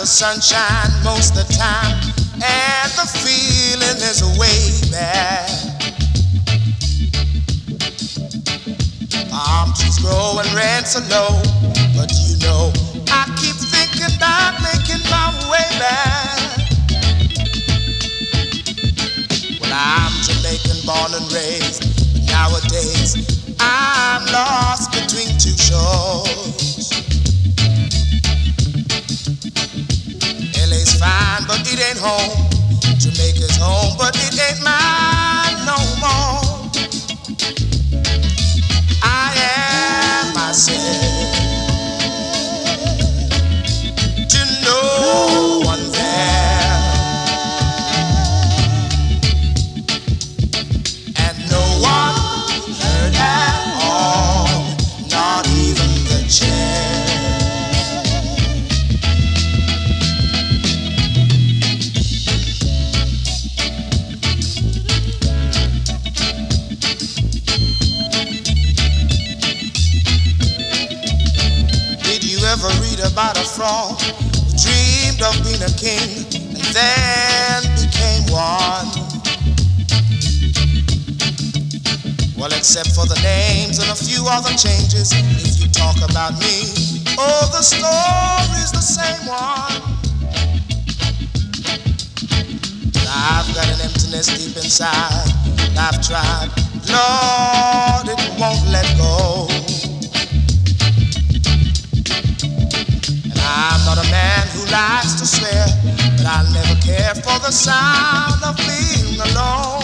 sunshine most of the time, and the feeling is way back. Palm trees growing red so low, but you know I keep thinking about making my way back. Well, I'm Jamaican born and raised, but nowadays I'm lost between two shores. LA's fine, but it ain't home. Jamaica's home, but it ain't mine no more. I am myself to no one there, and no one heard at all, not even the chair. Ever read about a frog who dreamed of being a king and then became one? Well, except for the names and a few other changes, if you talk about me, oh, the story's the same one. I've got an emptiness deep inside, and I've tried, Lord, it won't let go. I'm not a man who likes to swear, but I'll never care for the sound of being alone.